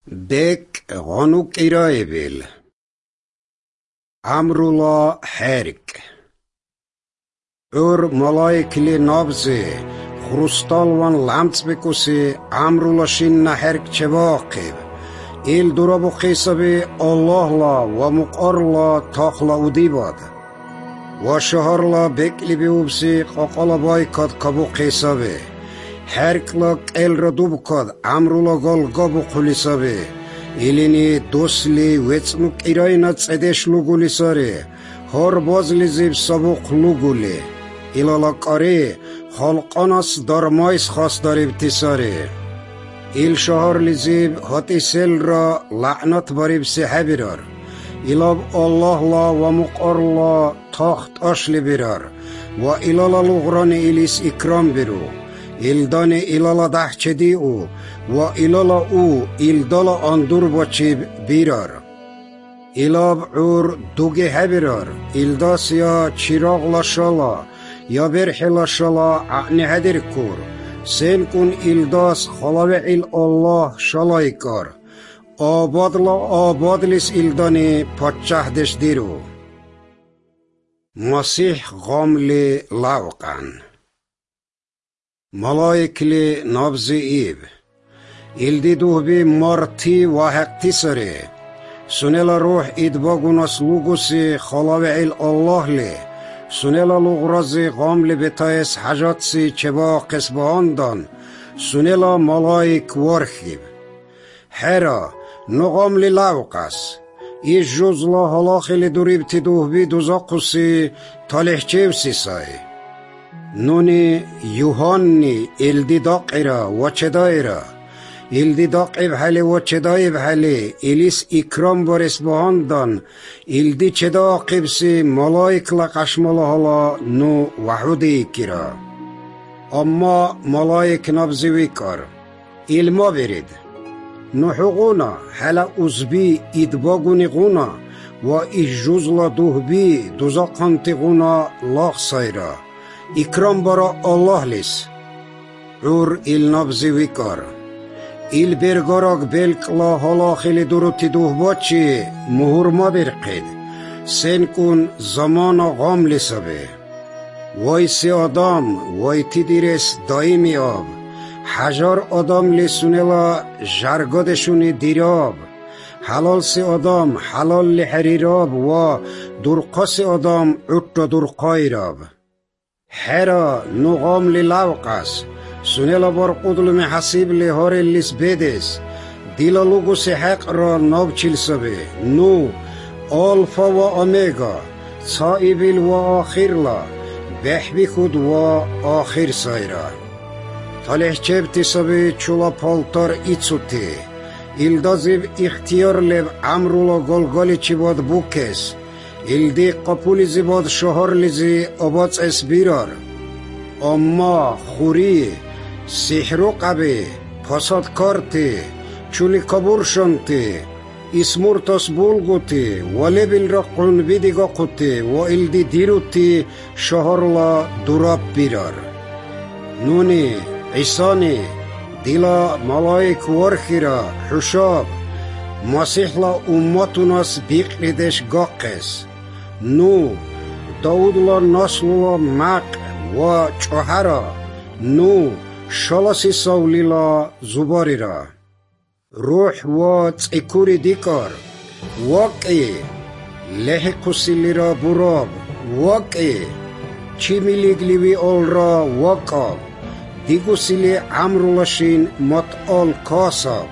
Dek ghanuk iraebil. Amrullah herk. Ur malaikli nabze, خرستالوان لمس بکوسی امرولا شین herk چواقب. Il durabu قیسبی الله لا و مقر لا تاخلا ودی باد. و شهر لا بکلی بیوبسی قاقلا بایکاد کبو قیسبی. herk لا قیل را دوب کاد امرولا گل گابو قلیسبی. ایلینی دوسلی ویچنوک ایراینا چدش لوگولی ساری. هر بازلی زیب سبوق لوگولی. ایلالا کاری خالقاناس دارمایس خاص داری بتیساری. ایل شهر لیزیب هاتی سل را لعنت باری بسی حبیرار. ایلاب الله لا و مقر لا تاخت اشلی بیرار. و ایلالا لغران ایلیس اکرام بیرو. ایلدان ایلالا دحچه دی او. و ایلالا او ایلدالا اندور بچیب بیرار. ایلاب عور دوگه حبیرار. ایلداس یا چیراغ لشالا. یا برحلا شلا اعنی هدر کور سین کن ایلداس خلاوه ایل الله شلای کار آبادلا آبادلیس ایلدانی پچه دش دیرو مسیح غاملی لاوقن ملائکلی نبزی ایب ایلدی دوه بی مرتی و حقتی سری سنیلا روح ایدباگوناس لوگوسی خلاوه ایل الله لی سنیلا لغرازی غاملی بتایس حجاتسی چبا قسباندان سنیلا ملائک ورخیب هرا نغاملی لاوقاس ای جوزلا حلاخیلی دوریبتی دوه بی دوزاقوسی تالیحچیوسی سای نونی یوهانی ایلدی داقیرا وچدایرا ایلدی داقیب حلی وچدایب حلی ایلیس اکرام بارس بهاندان ایلدی چدا قیبسی ملائک لقشمالا حالا نو وحودی کرا اما ملائک نبزیوی کار علما برید نو حقونا حالا ازبی ایدباگونی غونا و ایجوزلا دوهبی دوزاقانتی غونا لاغ سایرا اکرام برا الله لیس عور ایل نبزیوی کار ایل برگاراک بلکلا حالا خیلی دروتی دوه باچی مهور ما برقید سین کن زمان غام لسبه وایسی آدم وایتی دیرس دایمی آب حجار آدم لسونلا جرگادشونی دیراب حلال سی آدم حلال لحریراب و درقاس آدم عطا درقای راب هرا نغام للاوقاس سنیلا بار قدلم حسیب لحار لیس بیدیس دیلا لوگوس حق را ناب چیل سبه نو آلفا و امیگا صائبیل و آخر لا بحبی خود و آخر سایرا تالیح چبتی سبه چولا پالتار ایچوتی ایلدازیب اختیار لب عمرولا گلگالی چی باد بوکس ایلدی قپولی زی باد شهر لیزی آباز اس بیرار اما خوری سحرو قبی پاساد کارتی چولی کبور شنتی اسمورتاس بولگوتی ولی بیل را قنبی دیگا قوتی و ایلدی دیروتی شهرلا دراب بیرار نونی عیسانی دیلا ملائک ورخیرا حشاب مسیحلا امتوناس بیقلیدش گاقس نو داودلا نسللا مق و چهرا نو شالاسی سولیلا زباری را روح و تیکوری دیکار واقعی لحقوسی را براب واقعی چی میلیگلیوی آل را واقعب دیگوسیلی عمرولشین مطال کاساب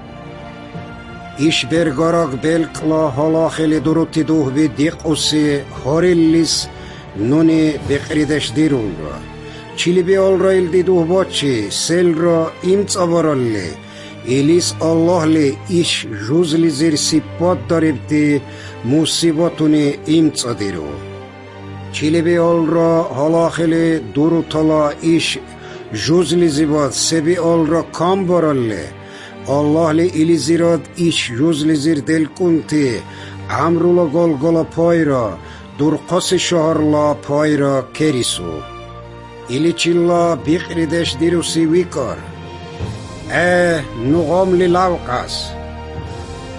ایش برگاراک بلکلا حالا خیلی دروتی دوه بی دیقوسی هاریلیس نونی بقریدش دیرون را چیلی بی آل را ایل دیدوه باچی سل را ایمت آورالی ایلیس الله لی ایش جوزلی زیر سیپات داریبتی موسیباتونی ایمت آدیرو چیلی بی آل را حالا خیلی دورو تالا ایش جوزلی زیباد سبی آل را کام بارالی الله لی ایلی زیراد ایش جوزلی زیر دل کنتی عمرولا گلگلا پای را درقاس شهرلا پای را کریسو ایلی چیلا بیقریدش دیروسی ویکار نغام لی لاوقاس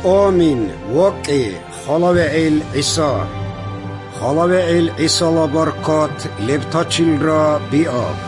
آمین وقی خلاوعیل عیسی خلاوعیل عیسی لبرکات لبتاچیل را بیاب